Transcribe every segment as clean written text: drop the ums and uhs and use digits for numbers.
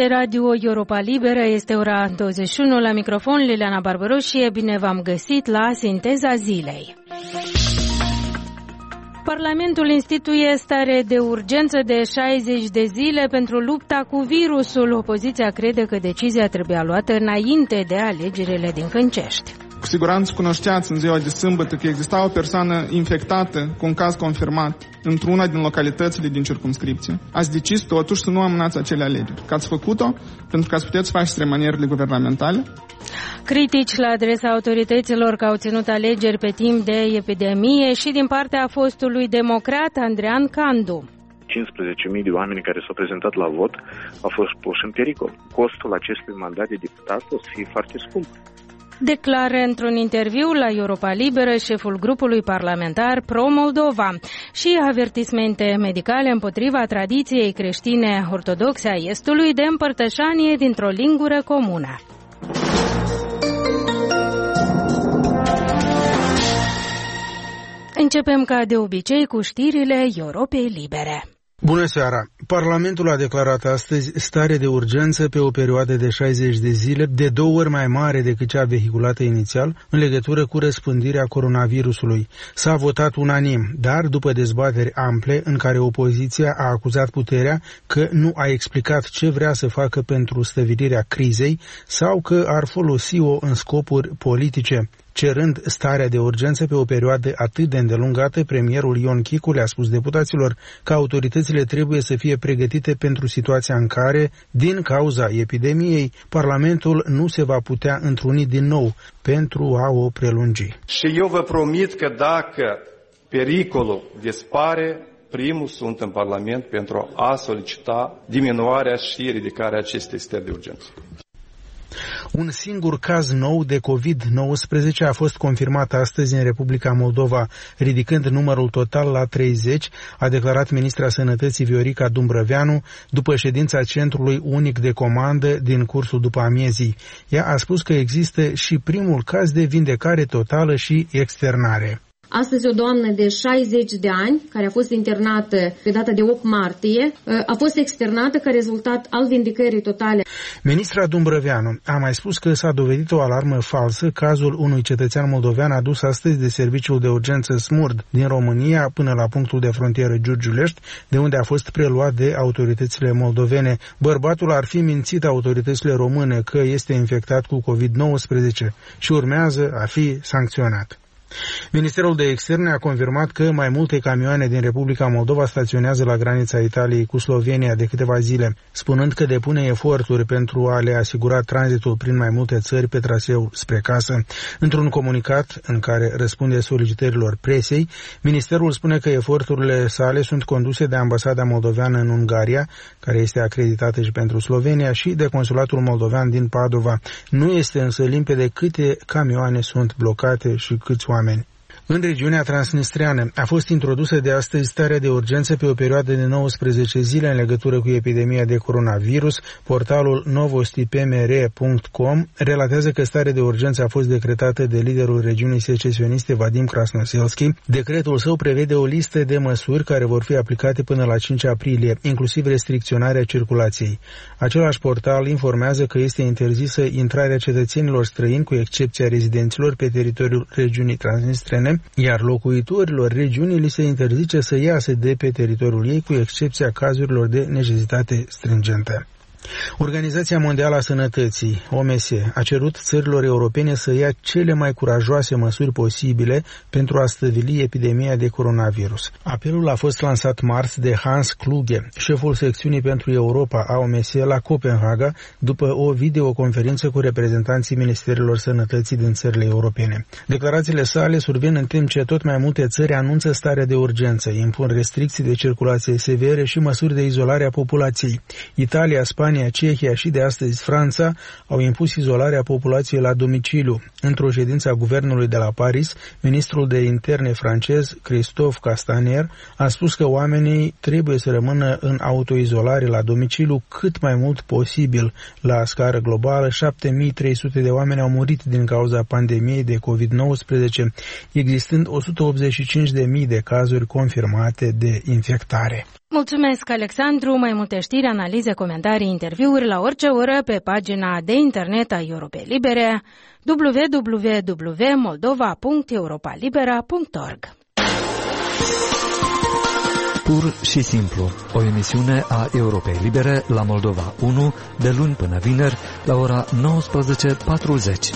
Aici Radio Europa Liberă, este ora 21 la microfon, Liliana Barbaroșie, bine v-am găsit la Sinteza Zilei. Parlamentul instituie stare de urgență de 60 de zile pentru lupta cu virusul. Opoziția crede că decizia trebuia luată înainte de alegerile din Câncești. Cu siguranță cunoșteați în ziua de sâmbătă că exista o persoană infectată cu un caz confirmat într-una din localitățile din circumscripție. Ați decis totuși să nu amânați acele alegeri. Că ați făcut-o pentru că ați putea să faceți remanierele guvernamentale? Critici la adresa autorităților că au ținut alegeri pe timp de epidemie și din partea fostului democrat Andrean Candu. 15.000 de oameni care s-au prezentat la vot au fost puși în pericol. Costul acestui mandat de deputat o să fie foarte scump. Declară într-un interviu la Europa Liberă șeful grupului parlamentar Pro-Moldova și avertismente medicale împotriva tradiției creștine ortodoxe a Estului de împărtășanie dintr-o lingură comună. Începem ca de obicei cu știrile Europei Libere. Bună seara! Parlamentul a declarat astăzi stare de urgență pe o perioadă de 60 de zile, de 2 ori mai mare decât cea vehiculată inițial, în legătură cu răspândirea coronavirusului. S-a votat unanim, dar după dezbateri ample în care opoziția a acuzat puterea că nu a explicat ce vrea să facă pentru stăvilirea crizei sau că ar folosi-o în scopuri politice. Cerând starea de urgență pe o perioadă atât de îndelungată, premierul Ion Chicu le-a spus deputaților că autoritățile trebuie să fie pregătite pentru situația în care, din cauza epidemiei, Parlamentul nu se va putea întruni din nou pentru a o prelungi. Și eu vă promit că dacă pericolul dispare, primul sunt în Parlament pentru a solicita diminuarea și ridicarea acestei stări de urgență. Un singur caz nou de COVID-19 a fost confirmat astăzi în Republica Moldova, ridicând numărul total la 30, a declarat ministra Sănătății Viorica Dumbrăveanu după ședința Centrului Unic de Comandă din cursul după amiezii. Ea a spus că există și primul caz de vindecare totală și externare. Astăzi o doamnă de 60 de ani, care a fost internată pe data de 8 martie, a fost externată ca rezultat al vindecării totale. Ministra Dumbrăveanu a mai spus că s-a dovedit o alarmă falsă, cazul unui cetățean moldovean adus astăzi de serviciul de urgență SMURD din România până la punctul de frontieră Giurgiulești, de unde a fost preluat de autoritățile moldovene. Bărbatul ar fi mințit autoritățile române că este infectat cu COVID-19 și urmează a fi sancționat. Ministerul de Externe a confirmat că mai multe camioane din Republica Moldova staționează la granița Italiei cu Slovenia de câteva zile, spunând că depune eforturi pentru a le asigura tranzitul prin mai multe țări pe traseu spre casă. Într-un comunicat în care răspunde solicitărilor presei, ministerul spune că eforturile sale sunt conduse de ambasada moldoveană în Ungaria, care este acreditată și pentru Slovenia, și de consulatul moldovean din Padova. Nu este însă limpede câte camioane sunt blocate și câți oameni. În regiunea transnistreană a fost introdusă de astăzi starea de urgență pe o perioadă de 19 zile în legătură cu epidemia de coronavirus. Portalul novostipmr.com relatează că starea de urgență a fost decretată de liderul regiunii secesioniste Vadim Krasnoselski. Decretul său prevede o listă de măsuri care vor fi aplicate până la 5 aprilie, inclusiv restricționarea circulației. Același portal informează că este interzisă intrarea cetățenilor străini, cu excepția rezidenților, pe teritoriul regiunii transnistrene, iar locuitorilor regiunii li se interzice să iasă de pe teritoriul ei, cu excepția cazurilor de necesitate stringentă. Organizația Mondială a Sănătății, OMS, a cerut țărilor europene să ia cele mai curajoase măsuri posibile pentru a stăvili epidemia de coronavirus. Apelul a fost lansat marți de Hans Kluge, șeful secțiunii pentru Europa a OMS la Copenhaga, după o videoconferință cu reprezentanții Ministerilor Sănătății din țările europene. Declarațiile sale survin în timp ce tot mai multe țări anunță stare de urgență, impun restricții de circulație severe și măsuri de izolare a populației. Italia, Spania, Cehia și de astăzi Franța au impus izolarea populației la domiciliu. Într-o ședință a guvernului de la Paris, ministrul de interne francez, Christophe Castaner, a spus că oamenii trebuie să rămână în autoizolare la domiciliu cât mai mult posibil. La scară globală, 7.300 de oameni au murit din cauza pandemiei de COVID-19, existând 185.000 de cazuri confirmate de infectare. Mulțumesc, Alexandru. Mai multe știri, analize, comentarii, interviuri la orice oră pe pagina de internet a Europei Libere www.moldova.europalibera.org. Pur și simplu, o emisiune a Europei Libere la Moldova 1, de luni până vineri, la ora 19:40.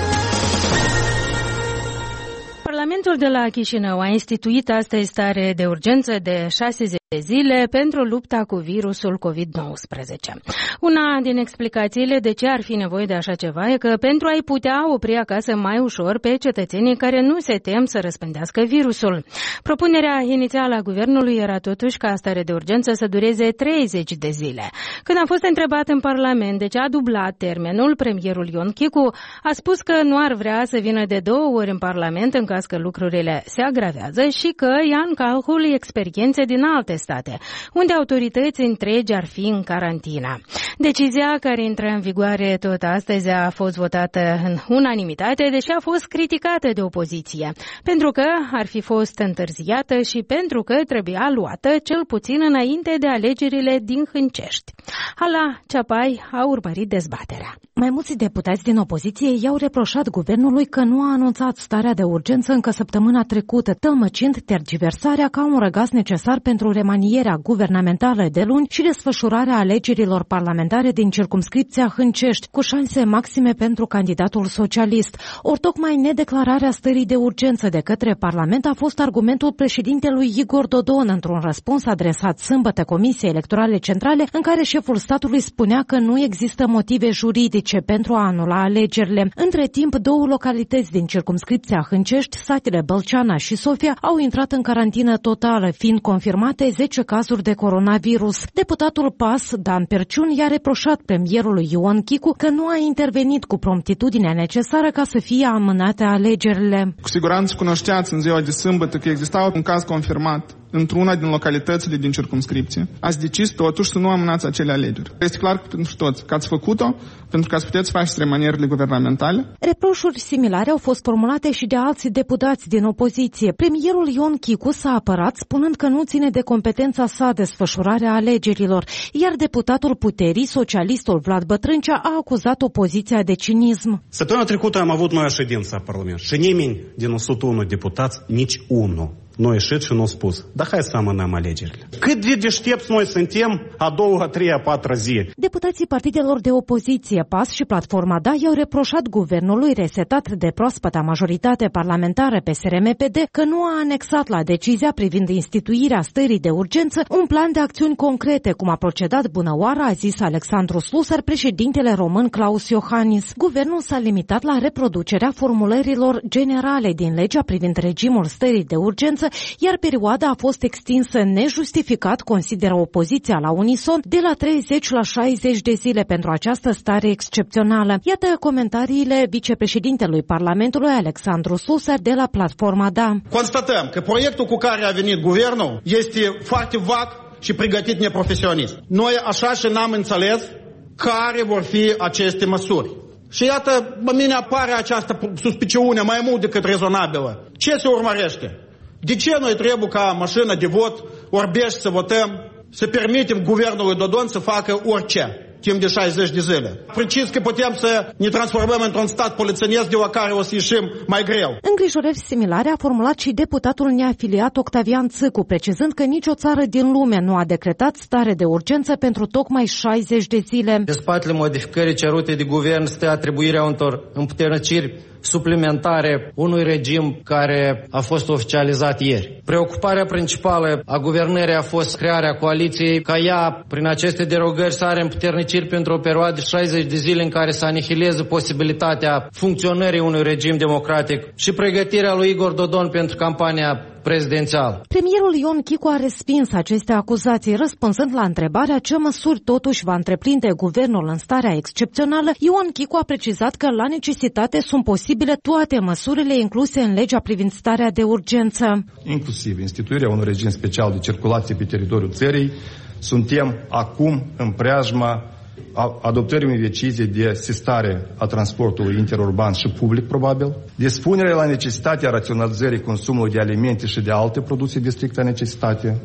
Parlamentul de la Chișinău a instituit astăzi stare de urgență de 6 zile pentru lupta cu virusul COVID-19. Una din explicațiile de ce ar fi nevoie de așa ceva e că pentru a-i putea opri acasă mai ușor pe cetățenii care nu se tem să răspândească virusul. Propunerea inițială a guvernului era totuși ca starea de urgență să dureze 30 de zile. Când a fost întrebat în Parlament de ce a dublat termenul, premierul Ion Chicu a spus că nu ar vrea să vină de 2 ori în Parlament în caz că lucrurile se agravează și că ia în calcul experiențe din alte state, unde autorități întregi ar fi în carantină. Decizia care intră în vigoare tot astăzi a fost votată în unanimitate, deși a fost criticată de opoziție, pentru că ar fi fost întârziată și pentru că trebuia luată cel puțin înainte de alegerile din Hâncești. Hala Ceapai a urmărit dezbaterea. Mai mulți deputați din opoziție i-au reproșat guvernului că nu a anunțat starea de urgență încă săptămâna trecută, tălmăcind tergiversarea ca un răgaz necesar pentru remanierea guvernamentală de luni și desfășurarea alegerilor parlamentare din circumscripția Hâncești, cu șanse maxime pentru candidatul socialist. Ori tocmai nedeclararea stării de urgență de către Parlament a fost argumentul președintelui Igor Dodon într-un răspuns adresat sâmbătă Comisiei Electorale Centrale, în care șeful statului spunea că nu există motive juridice pentru a anula alegerile. Între timp, 2 localități din circumscripția Hâncești, satele Bălceana și Sofia, au intrat în carantină totală, fiind confirmate 10 cazuri de coronavirus. Deputatul PAS, Dan Perciun, i-a reproșat premierului Ion Chicu că nu a intervenit cu promptitudinea necesară ca să fie amânate alegerile. Cu siguranță cunoșteați în ziua de sâmbătă că exista un caz confirmat într-una din localitățile din circumscripție. Ați decis totuși să nu amânați acele alegeri. Este clar pentru toți că ați făcut-o pentru că ați puteți face remanierile guvernamentale. Reproșuri similare au fost formulate și de alți deputați din opoziție. Premierul Ion Chicu s-a apărat spunând că nu ține de competența sa desfășurarea alegerilor, iar deputatul puterii, socialistul Vlad Bătrâncea, a acuzat opoziția de cinism. Săptămâna trecută am avut noi o ședință a Parlamentului și nimeni din 101 deputați, nici unul, nu a ieșit și nu a spus, da hai să amânăm alegerile. Cât de deștepți noi suntem a 2, a 3, a 4 zi. Deputații partidelor de opoziție, PAS și Platforma Da, i-au reproșat guvernului resetat de proaspăta majoritate parlamentară PSRM-PD că nu a anexat la decizia privind instituirea stării de urgență un plan de acțiuni concrete, cum a procedat bunăoară, a zis Alexandru Slusar, președintele român Claus Iohannis. Guvernul s-a limitat la reproducerea formulărilor generale din legea privind regimul stării de urgență, iar perioada a fost extinsă nejustificat, consideră opoziția la unison, de la 30 la 60 de zile pentru această stare excepțională. Iată comentariile vicepreședintelui Parlamentului Alexandru Slusar de la Platforma Da. Constatăm că proiectul cu care a venit guvernul este foarte vag și pregătit neprofesionist. Noi așa și n-am înțeles care vor fi aceste măsuri. Și iată, mine apare această suspiciune mai mult decât rezonabilă. Ce se urmărește? De ce noi trebuie ca mașină de vot, orbești să votăm, să permitem guvernului Dodon să facă orice timp de 60 de zile? Precis că putem să ne transformăm într-un stat polițienesc de la care o să ieșim mai greu. Îngrijorări similare a formulat și deputatul neafiliat Octavian Țâcu, precizând că nicio țară din lume nu a decretat stare de urgență pentru tocmai 60 de zile. De spatele modificării cerute de guvern stă atribuirea unor împuterniciri suplimentare unui regim care a fost oficializat ieri. Preocuparea principală a guvernării a fost crearea coaliției ca ea, prin aceste derogări, să are împuterniciri pentru o perioadă de 60 de zile în care să anihileze posibilitatea funcționării unui regim democratic și pregătirea lui Igor Dodon pentru campania prezidențial. Premierul Ion Chicu a respins aceste acuzații, răspunzând la întrebarea ce măsuri totuși va întreprinde guvernul în starea excepțională. Ion Chicu a precizat că la necesitate sunt posibile toate măsurile incluse în legea privind starea de urgență. Inclusiv instituirea unui regim special de circulație pe teritoriul țării. Suntem acum în preajma adoptării unei decizii de sistare a transportului interurban și public, probabil, dispunerea la necesitatea raționalizării consumului de alimente și de alte produse de strictă necesitate,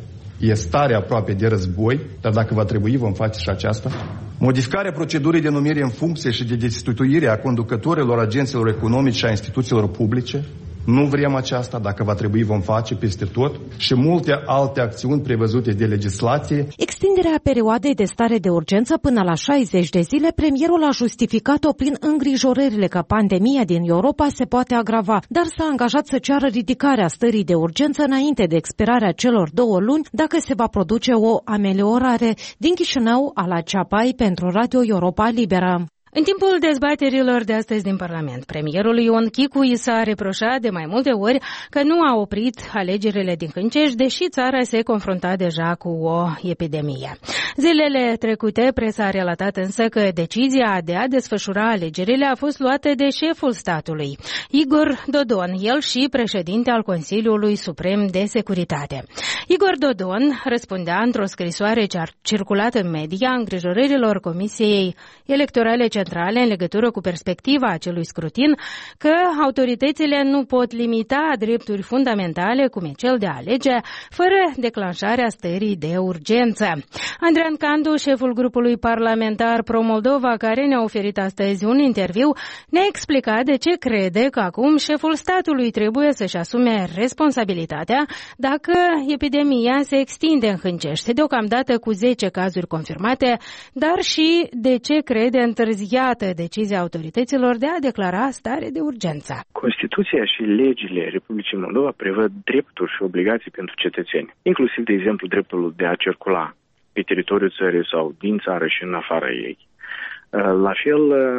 E stare aproape de război, dar dacă va trebui, vom face și aceasta. Modificarea procedurii de numire în funcție și de destituire a conducătorilor agenților economici și a instituțiilor publice. Nu vrem aceasta, dacă va trebui vom face peste tot, și multe alte acțiuni prevăzute de legislație. Extinderea perioadei de stare de urgență până la 60 de zile, premierul a justificat-o prin îngrijorările că pandemia din Europa se poate agrava, dar s-a angajat să ceară ridicarea stării de urgență înainte de expirarea celor 2 luni, dacă se va produce o ameliorare. Din Chișinău, Ala Ceapai pentru Radio Europa Liberă. În timpul dezbaterilor de astăzi din Parlament, premierul Ion Chicu i s-a reproșat de mai multe ori că nu a oprit alegerile din Hâncești, deși țara se confrunta deja cu o epidemie. Zilele trecute, presa a relatat însă că decizia de a desfășura alegerile a fost luată de șeful statului, Igor Dodon, el și președinte al Consiliului Suprem de Securitate. Igor Dodon răspundea într-o scrisoare ce a circulat în media îngrijorărilor Comisiei Electorale Centrale în legătură cu perspectiva acelui scrutin că autoritățile nu pot limita drepturi fundamentale, cum e cel de a alege, fără declanșarea stării de urgență. Andrean Candu, șeful grupului parlamentar Pro-Moldova, care ne-a oferit astăzi un interviu, ne-a explicat de ce crede că acum șeful statului trebuie să-și asume responsabilitatea dacă epidemia se extinde în Hâncești, deocamdată cu 10 cazuri confirmate, dar și de ce crede întârziată decizia autorităților de a declara stare de urgență. Constituția și legile Republicii Moldova prevăd drepturi și obligații pentru cetățeni, inclusiv, de exemplu, dreptul de a circula pe teritoriul țării sau din țară și în afara ei. La fel,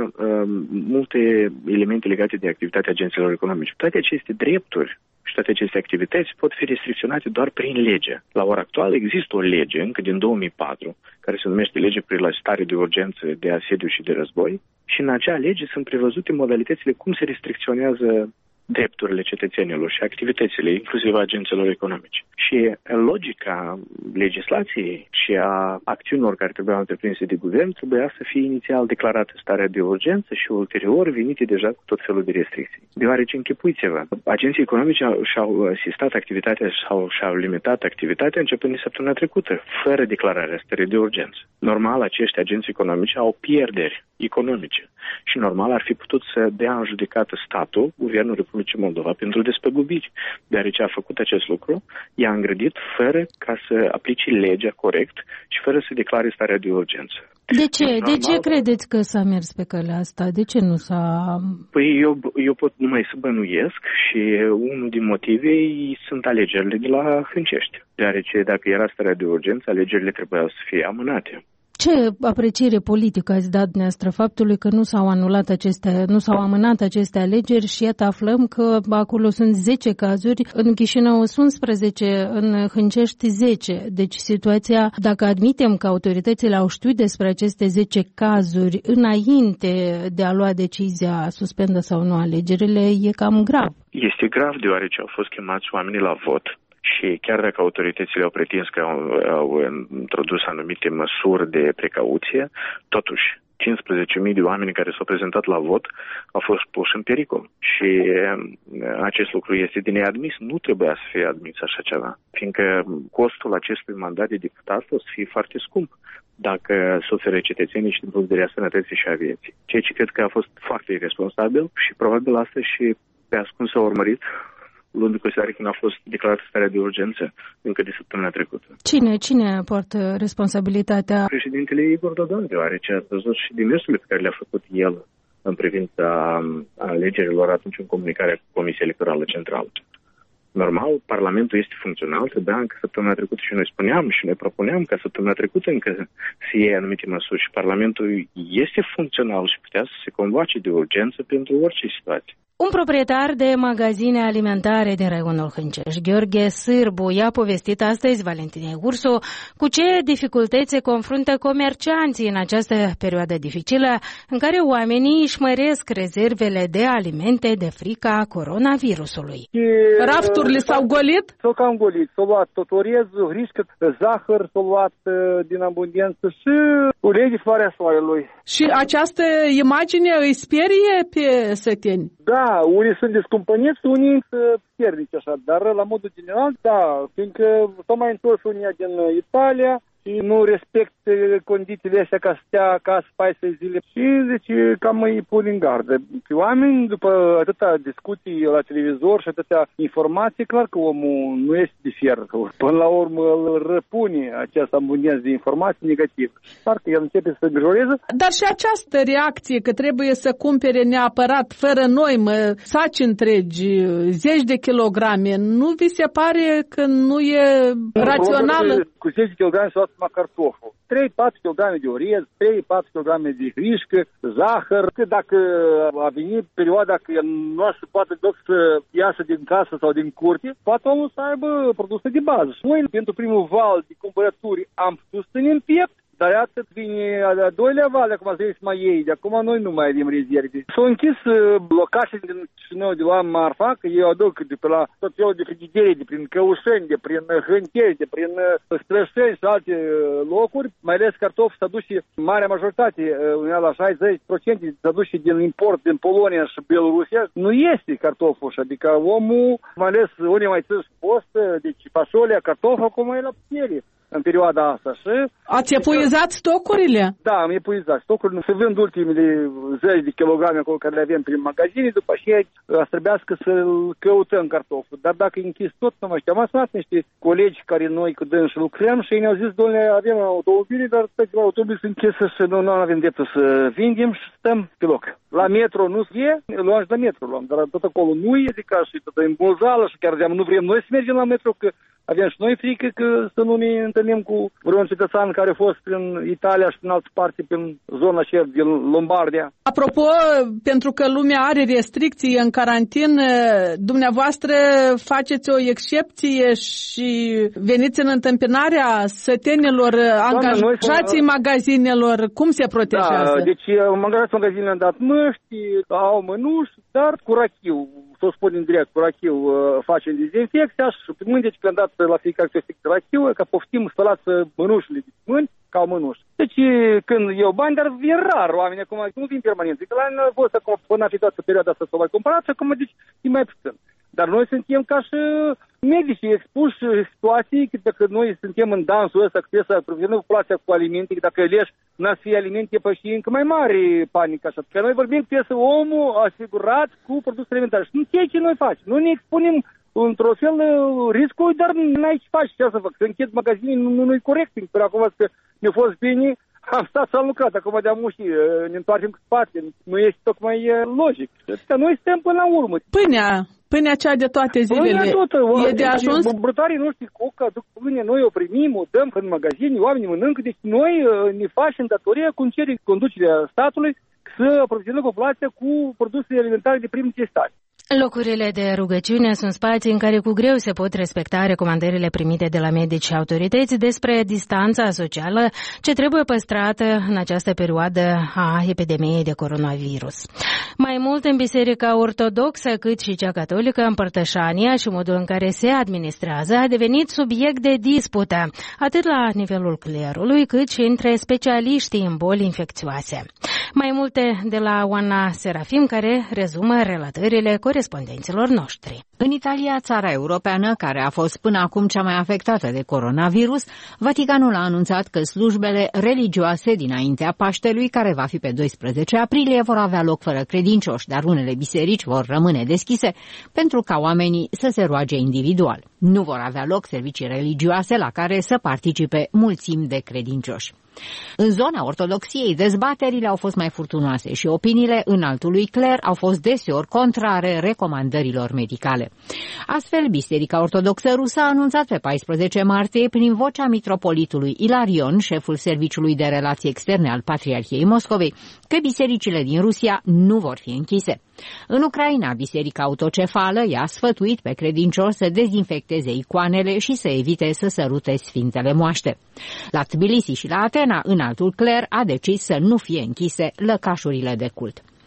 multe elemente legate de activitatea agenților economice. Toate aceste drepturi și toate aceste activități pot fi restricționate doar prin lege. La ora actuală există o lege, încă din 2004, care se numește Lege privind la stare de urgență, de asediu și de război, și în acea lege sunt prevăzute modalitățile cum se restricționează drepturile cetățenilor și activitățile, inclusiv agenților economice. Și logica legislației și a acțiunilor care trebuiau întreprinse de guvern trebuia să fie inițial declarată starea de urgență și ulterior venite deja cu tot felul de restricții. Deoarece, închipuiți-vă, agenții economice și-au asistat activitatea sau și-au limitat activitatea începând de săptămâna trecută, fără declararea stării de urgență. Normal, acești agenți economici au pierderi economice și normal ar fi putut să dea în judecată statul, guvernul Republicii Moldova, pentru despăgubiri. Deoarece a făcut acest lucru, i-a îngrădit fără ca să aplice legea corect și fără să declare starea de urgență. De ce? Normal, de ce credeți că s-a mers pe calea asta? De ce nu s-a... Păi eu pot numai să bănuiesc și unul din motive sunt alegerile de la Hâncești. Deoarece dacă era starea de urgență, alegerile trebuiau să fie amânate. Ce apreciere politică ați dat dumneavoastră faptului că nu s-au amânat aceste alegeri și iată aflăm că acolo sunt 10 cazuri, în Chișinău sunt 11, în Hâncești 10. Deci situația, dacă admitem că autoritățile au știut despre aceste 10 cazuri înainte de a lua decizia suspendă sau nu alegerile, e cam grav. Este grav deoarece au fost chemați oamenii la vot. Și chiar dacă autoritățile au pretins că au introdus anumite măsuri de precauție, totuși 15.000 de oameni care s-au prezentat la vot au fost puși în pericol. Și acest lucru este de neadmis, nu trebuia să fie admis așa ceva, fiindcă costul acestui mandat de deputat o să fie foarte scump dacă suferă cetățenii și din punct de vedere a sănătății și a vieții. Ceea ce cred că a fost foarte irresponsabil și probabil asta și pe ascuns s-a urmărit, luând în considerare când a fost declarată starea de urgență încă de săptămâna trecută. Cine poartă responsabilitatea? Președintele Igor Dodon, deoarece a văzut și demersurile pe care le-a făcut el în privința alegerilor atunci în comunicarea cu Comisia Electorală Centrală. Normal, Parlamentul este funcțional, trebuia încă săptămâna trecută și noi spuneam și noi propuneam ca săptămâna trecută încă să iei anumite măsuri și Parlamentul este funcțional și putea să se convoace de urgență pentru orice situație. Un proprietar de magazine alimentare din raionul Hâncești, Gheorghe Sârbu, i-a povestit astăzi Valentinei Ursu cu ce dificultăți se confruntă comercianții în această perioadă dificilă în care oamenii își măresc rezervele de alimente de frica coronavirusului. Rafturile s-au golit? S-au cam golit. S-au luat tot orezul, hrișcă, zahăr s-au luat din abundență și ulei de floarea soarelui. Și această imagine îi sperie pe săteni? Da, Da, unii sunt descumpăniți, unii sunt piernici așa, dar la modul general, da, fiindcă s-au mai întors unii din Italia și nu respectă condițiile astea ca să stea acasă 14 zile și deci cam îi pun în gardă. Oamenii, după atâta discuții la televizor și atâtea informații, clar că omul nu este de fier. Până la urmă îl răpune această abundență de informații negative. Clar că el începe să se îngrijoreze. Dar și această reacție că trebuie să cumpere neapărat, fără noi, saci întregi, zeci de kilograme, nu vi se pare că nu e rațională? Cu 10 kg să luați numai cartoful. 3-4 kg de orez, 3-4 kg de hrișcă, zahăr. Că dacă a venit perioada că nu se poate doar să iasă din casă sau din curte, poate omul să aibă produse de bază. Noi, pentru primul val de cumpărături, am putut să ne împiept. Dar iată, vine a doilea val, de acum să mai iei, de acum noi nu mai avem rezerve. S-au închis locații din Chișinău de la marfa, că eu aduc de pe la tot felul de frigidere, de prin Căușeni, de prin Hânteri, de prin Strășeni și alte locuri, mai ales cartofi s-a dus și marea majoritate, la 60% s-a dus și din import din Polonia și Belorusia. Nu este cartoful așa, adică omul, mai ales unii mai țin post, deci fasolea, cartoful, acum e la piele în perioada asta. Și ați epuizat stocurile? Da, am epuizat stocurile. Se vând ultimele 10 de kilograme acolo care le avem prin magazine, după aceea trebuiască să căutăm cartoful. Dar dacă e închis tot, nu mai știu. Am sunat niște colegi care noi cu dânsi lucrăm și ei ne-au zis, dom'le, avem automobile, dar la automobil sunt închise și nu avem dreptul să vindem și stăm pe loc. La metro nu e, luăm și la metro, dar tot acolo nu e, adică și tot în Bozală și chiar nu vrem noi să mergem la metro, că avem și noi frică că să nu ne întâlnim cu vreun cetățean care a fost prin Italia și în altă parte, prin zona aceea din Lombardia. Apropo, pentru că lumea are restricții în carantină, dumneavoastră faceți o excepție și veniți în întâmpinarea sătenilor, angajații magazinelor. Cum se protejează? Da, deci angajații magazinele am dat măști, au mănuși, dar cu rachiu, să o spunem direct, cu rachiu facem dezinfecția și pe mâini, deci când am dat la fiecare câștig de rachiu, ca poftim spălați mănușile de mâini, ca o mănuș. Deci când iau bani, dar e rar oamenii acum, nu vin permanent. Zic, la noi fost acum, până a fi toată perioada asta să o mai cumpărat și acum, deci, e mai puțin. Dar noi suntem ca și medici expuși situații, că dacă noi suntem în dansul ăsta, că trebuie să aprovizionăm populația cu alimente, că dacă leși n-ar fi alimente, păi încă mai mare panică așa. Că noi vorbim că trebuie să omul asigurat cu produse alimentare. Și nu ceea ce noi facem. Noi ne expunem într-o fel riscul, dar n-ai ce faci, ce să fac. Să închid magazinii nu-i corect. Pentru acum că mi-a fost bine, am stat să am lucrat, acum de-am mușit, ne întoarcem cu spate. Nu este tocmai logic. Că noi stăm până la urmă. Pâinea cea de toate zilele e de ajuns? Brutarii noștri cocă, aduc pâine, noi o primim, o dăm în magazini, oamenii mănâncă, deci noi ne facem datoria cum cere conducerea statului să aprovizionăm populația cu produse alimentare de prim necesitate. Locurile de rugăciune sunt spații în care cu greu se pot respecta recomandările primite de la medici și autorități despre distanța socială ce trebuie păstrată în această perioadă a epidemiei de coronavirus. Mai mult, în Biserica Ortodoxă, cât și cea catolică, împărtășania și modul în care se administrează a devenit subiect de dispută, atât la nivelul clerului, cât și între specialiștii în boli infecțioase. Mai multe de la Oana Serafim, care rezumă relatările corespondenților noștri. În Italia, țara europeană, care a fost până acum cea mai afectată de coronavirus, Vaticanul a anunțat că slujbele religioase dinaintea Paștelui, care va fi pe 12 aprilie, vor avea loc fără credincioși, dar unele biserici vor rămâne deschise pentru ca oamenii să se roage individual. Nu vor avea loc servicii religioase la care să participe mulțimi de credincioși. În zona ortodoxiei, dezbaterile au fost mai furtunoase și opiniile înaltului cler au fost deseori contrare recomandărilor medicale. Astfel, Biserica Ortodoxă Rusă a anunțat pe 14 martie, prin vocea mitropolitului Ilarion, șeful Serviciului de Relații Externe al Patriarhiei Moscovei, că bisericile din Rusia nu vor fi închise. În Ucraina, Biserica Autocefală i-a sfătuit pe credincioși să dezinfecteze icoanele și să evite să sărute Sfintele Moaște. La Tbilisi și la Atena, înaltul cler a decis să nu fie închise lăcașurile de cult.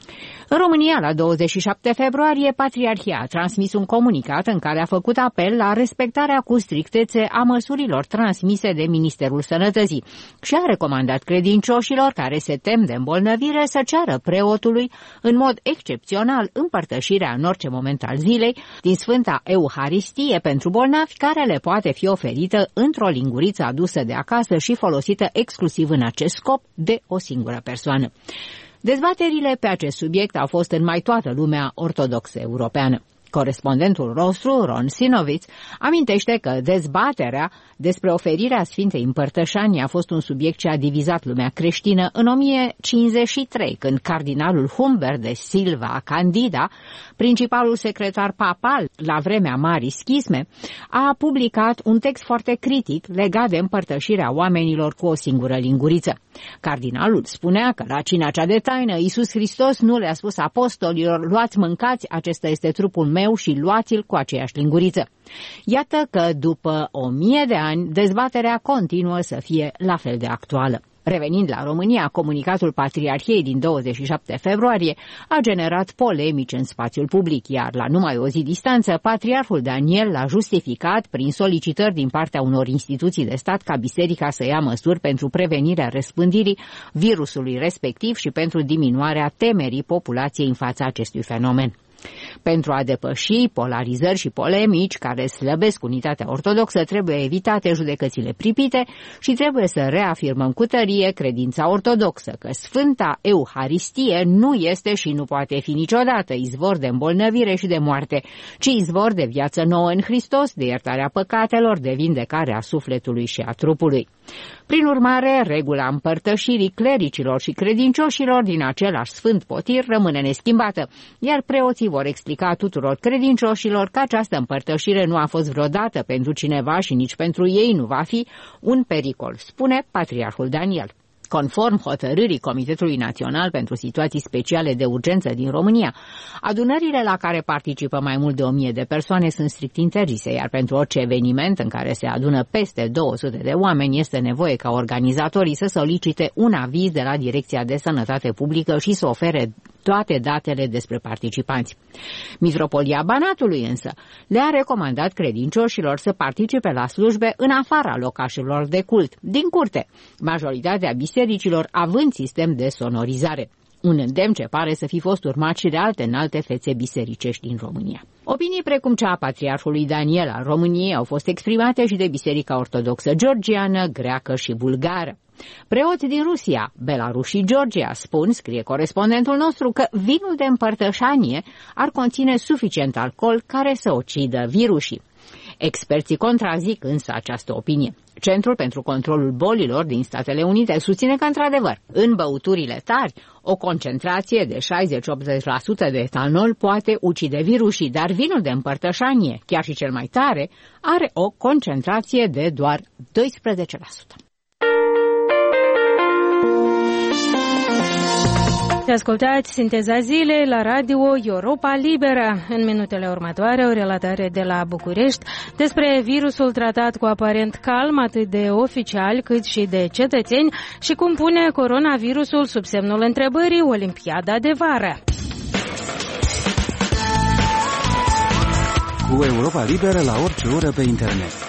În România, la 27 februarie, Patriarhia a transmis un comunicat în care a făcut apel la respectarea cu strictețe a măsurilor transmise de Ministerul Sănătății și a recomandat credincioșilor care se tem de îmbolnăvire să ceară preotului, în mod excepțional, împărtășirea în orice moment al zilei din Sfânta Euharistie pentru bolnavi, care le poate fi oferită într-o linguriță adusă de acasă și folosită exclusiv în acest scop de o singură persoană. Dezbaterile pe acest subiect au fost în mai toată lumea ortodoxă europeană. Corespondentul nostru, Ron Sinoviț, amintește că dezbaterea despre oferirea Sfintei Împărtășanii a fost un subiect ce a divizat lumea creștină în 1053, când cardinalul Humbert de Silva Candida, principalul secretar papal la vremea Marii Schisme, a publicat un text foarte critic legat de împărtășirea oamenilor cu o singură linguriță. Cardinalul spunea că la cina cea de taină Iisus Hristos nu le-a spus apostolilor: luați, mâncați, acesta este trupul meu și luați-l cu aceeași linguriță. Iată că după 1000 de ani, dezbaterea continuă să fie la fel de actuală. Revenind la România, comunicatul Patriarhiei din 27 februarie a generat polemici în spațiul public, iar la numai o zi distanță, Patriarhul Daniel l-a justificat prin solicitări din partea unor instituții de stat ca biserica să ia măsuri pentru prevenirea răspândirii virusului respectiv și pentru diminuarea temerii populației în fața acestui fenomen. Pentru a depăși polarizări și polemici care slăbesc unitatea ortodoxă, trebuie evitate judecățile pripite și trebuie să reafirmăm cu tărie credința ortodoxă că Sfânta Euharistie nu este și nu poate fi niciodată izvor de îmbolnăvire și de moarte, ci izvor de viață nouă în Hristos, de iertarea păcatelor, de vindecarea sufletului și a trupului. Prin urmare, regula împărtășirii clericilor și credincioșilor din același sfânt potir rămâne neschimbată, iar preoții vor explica tuturor credincioșilor că această împărtășire nu a fost vreodată pentru cineva și nici pentru ei nu va fi un pericol, spune Patriarhul Daniel. Conform hotărârii Comitetului Național pentru Situații Speciale de Urgență din România, adunările la care participă mai mult de 1000 de persoane sunt strict interzise, iar pentru orice eveniment în care se adună peste 200 de oameni este nevoie ca organizatorii să solicite un aviz de la Direcția de Sănătate Publică și să ofere toate datele despre participanți. Mitropolia Banatului însă le-a recomandat credincioșilor să participe la slujbe în afara locașelor de cult, din curte, majoritatea bisericilor având sistem de sonorizare. Un îndemn ce pare să fi fost urmat și de alte înalte fețe bisericești din România. Opinii precum cea a Patriarhului Daniel al României au fost exprimate și de Biserica Ortodoxă Georgiană, greacă și bulgară. Preoți din Rusia, Belarus și Georgia spun, scrie corespondentul nostru, că vinul de împărtășanie ar conține suficient alcool care să ucidă virusii. Experții contrazic însă această opinie. Centrul pentru Controlul Bolilor din Statele Unite susține că, într-adevăr, în băuturile tari, o concentrație de 60-80% de etanol poate ucide virusii, dar vinul de împărtășanie, chiar și cel mai tare, are o concentrație de doar 12%. Ascultați Sinteza Zilei la Radio Europa Liberă. În minutele următoare, o relatare de la București despre virusul tratat cu aparent calm atât de oficiali cât și de cetățeni și cum pune coronavirusul sub semnul întrebării Olimpiada de vară. Cu Europa Liberă la orice oră pe internet.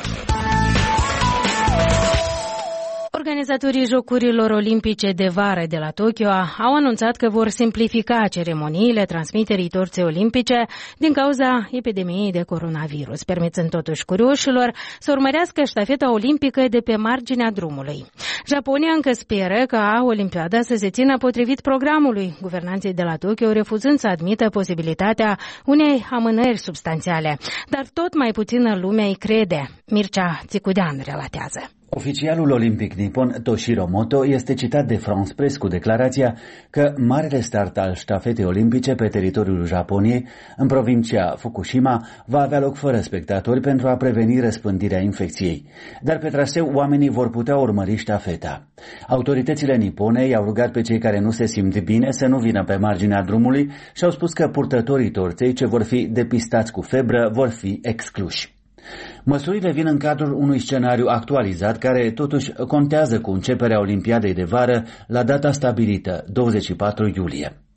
Organizatorii Jocurilor Olimpice de vară de la Tokyo au anunțat că vor simplifica ceremoniile transmiterii torței olimpice din cauza epidemiei de coronavirus, permițând totuși curioșilor să urmărească ștafeta olimpică de pe marginea drumului. Japonia încă speră ca Olimpiada să se țină potrivit programului, guvernanții de la Tokyo refuzând să admită posibilitatea unei amânări substanțiale. Dar tot mai puțină lume îi crede. Mircea Țicudean relatează. Oficialul olimpic nipon Toshiro Moto este citat de France Press cu declarația că marele start al ștafetei olimpice pe teritoriul Japoniei, în provincia Fukushima, va avea loc fără spectatori pentru a preveni răspândirea infecției. Dar pe traseu oamenii vor putea urmări ștafeta. Autoritățile nipone i-au rugat pe cei care nu se simt bine să nu vină pe marginea drumului și au spus că purtătorii torței ce vor fi depistați cu febră vor fi excluși. Măsurile vin în cadrul unui scenariu actualizat care totuși contează cu începerea Olimpiadei de vară la data stabilită, 24 iulie.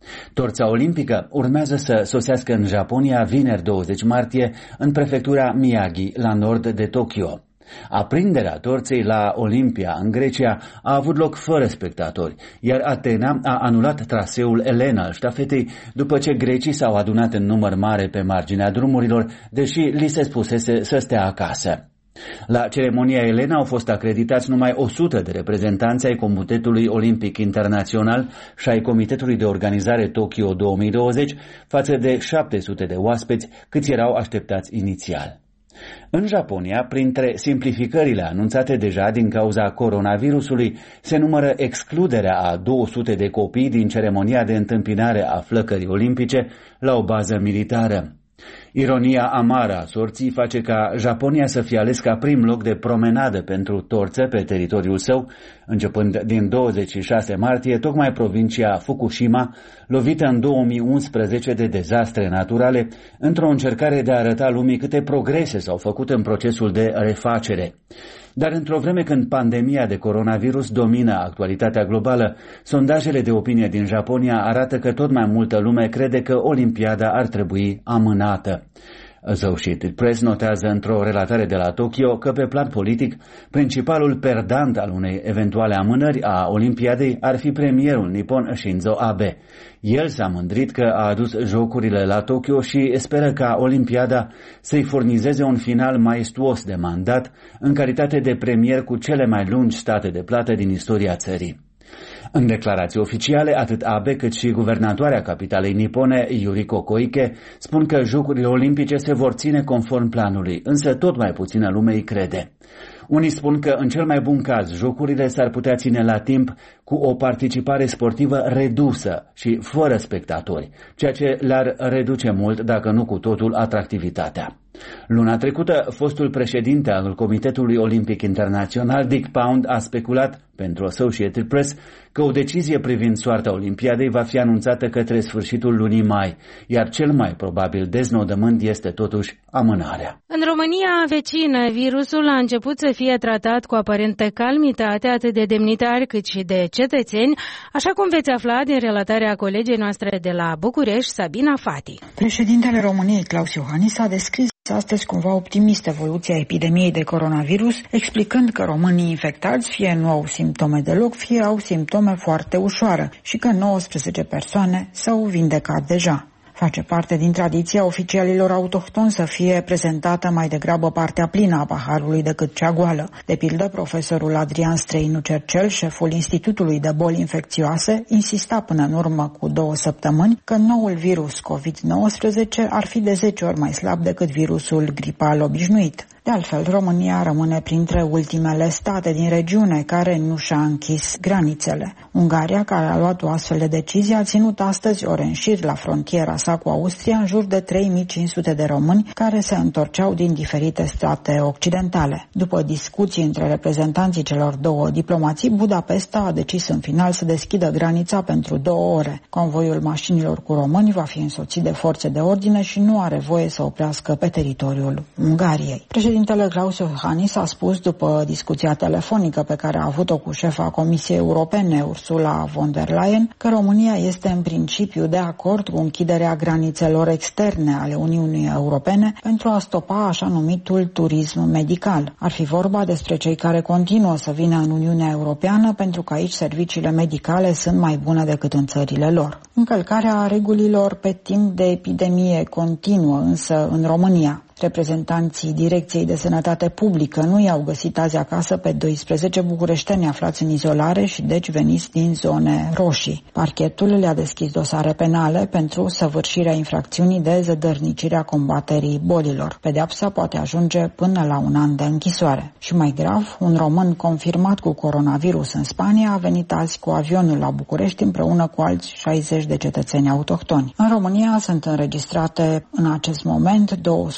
Torța olimpică urmează să sosească în Japonia vineri 20 martie în prefectura Miyagi, la nord de Tokyo. Aprinderea torței la Olimpia în Grecia a avut loc fără spectatori, iar Atena a anulat traseul elen al ștafetei după ce grecii s-au adunat în număr mare pe marginea drumurilor, deși li se spusese să stea acasă. La ceremonia Elena au fost acreditați numai 100 de reprezentanți ai Comitetului Olimpic Internațional și ai Comitetului de Organizare Tokyo 2020 față de 700 de oaspeți câți erau așteptați inițial. În Japonia, printre simplificările anunțate deja din cauza coronavirusului, se numără excluderea a 200 de copii din ceremonia de întâmpinare a flăcării olimpice la o bază militară. Ironia amară a sorții face ca Japonia să fie ales ca prim loc de promenadă pentru torță pe teritoriul său, începând din 26 martie, tocmai provincia Fukushima, lovită în 2011 de dezastre naturale, într-o încercare de a arăta lumii câte progrese s-au făcut în procesul de refacere. Dar într-o vreme când pandemia de coronavirus domină actualitatea globală, sondajele de opinie din Japonia arată că tot mai multă lume crede că Olimpiada ar trebui amânată. Associated Press notează într-o relatare de la Tokyo că pe plan politic, principalul perdant al unei eventuale amânări a Olimpiadei ar fi premierul nipon Shinzo Abe. El s-a mândrit că a adus jocurile la Tokyo și speră ca Olimpiada să-i furnizeze un final maestuos de mandat în calitate de premier cu cele mai lungi state de plată din istoria țării. În declarații oficiale, atât Abe cât și guvernatoarea capitalei nipone, Yuriko Koike, spun că Jocurile Olimpice se vor ține conform planului, însă tot mai puțină lume îi crede. Unii spun că, în cel mai bun caz, jocurile s-ar putea ține la timp cu o participare sportivă redusă și fără spectatori, ceea ce le-ar reduce mult, dacă nu cu totul, atractivitatea. Luna trecută, fostul președinte al Comitetului Olimpic Internațional, Dick Pound, a speculat pentru Associated Press că o decizie privind soarta Olimpiadei va fi anunțată către sfârșitul lunii mai, iar cel mai probabil deznodământ este totuși amânarea. În România vecină, virusul a început să fie tratat cu aparentă calmitate atât de demnitari cât și de cetățeni, așa cum veți afla din relatarea colegei noastre de la București, Sabina Fati. Președintele României, Claus Iohannis, a descris astăzi cumva optimist evoluția epidemiei de coronavirus, explicând că românii infectați fie nu au simptome deloc, fie au simptome foarte ușoare și că 19 persoane s-au vindecat deja. Face parte din tradiția oficialilor autohtoni să fie prezentată mai degrabă partea plină a paharului decât cea goală. De pildă, profesorul Adrian Străinu Cercel, șeful Institutului de Boli Infecțioase, insista până în urmă cu 2 săptămâni că noul virus COVID-19 ar fi de 10 ori mai slab decât virusul gripal obișnuit. De altfel, România rămâne printre ultimele state din regiune care nu și-a închis granițele. Ungaria, care a luat o astfel de decizie, a ținut astăzi ore în șir la frontiera sa cu Austria în jur de 3500 de români care se întorceau din diferite state occidentale. După discuții între reprezentanții celor două diplomații, Budapesta a decis în final să deschidă granița pentru 2 ore. Convoiul mașinilor cu români va fi însoțit de forțe de ordine și nu are voie să oprească pe teritoriul Ungariei. Președintele Claus Iohannis a spus după discuția telefonică pe care a avut-o cu șefa Comisiei Europene, Ursula von der Leyen, că România este în principiu de acord cu închiderea granițelor externe ale Uniunii Europene pentru a stopa așa numitul turism medical. Ar fi vorba despre cei care continuă să vină în Uniunea Europeană pentru că aici serviciile medicale sunt mai bune decât în țările lor. Încălcarea regulilor pe timp de epidemie continuă însă în România. Reprezentanții Direcției de Sănătate Publică nu i-au găsit azi acasă pe 12 bucureșteni aflați în izolare și deci veniți din zone roșii. Parchetul le-a deschis dosare penale pentru săvârșirea infracțiunii de zădărnicire a combaterii bolilor. Pedeapsa poate ajunge până la 1 an de închisoare. Și mai grav, un român confirmat cu coronavirus în Spania a venit azi cu avionul la București împreună cu alți 60 de cetățeni autohtoni. În România sunt înregistrate în acest moment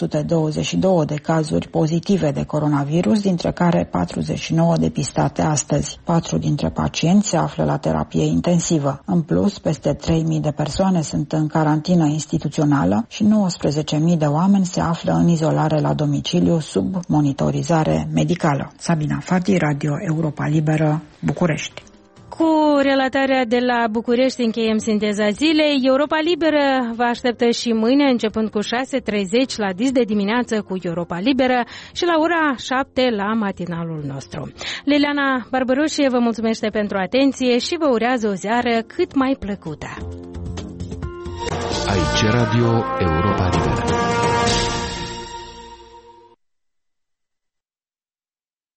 222 de cazuri pozitive de coronavirus, dintre care 49 depistate astăzi. 4 dintre pacienți se află la terapie intensivă. În plus, peste 3.000 de persoane sunt în carantină instituțională și 19.000 de oameni se află în izolare la domiciliu sub monitorizare medicală. Sabina Fati, Radio Europa Liberă, București. Cu relatarea de la București încheiem sinteza zilei. Europa Liberă vă așteptă și mâine, începând cu 6:30 la dis de dimineață cu Europa Liberă și la ora 7 la matinalul nostru. Liliana Barbaroșie vă mulțumește pentru atenție și vă urează o seară cât mai plăcută. Aici Radio Europa Liberă.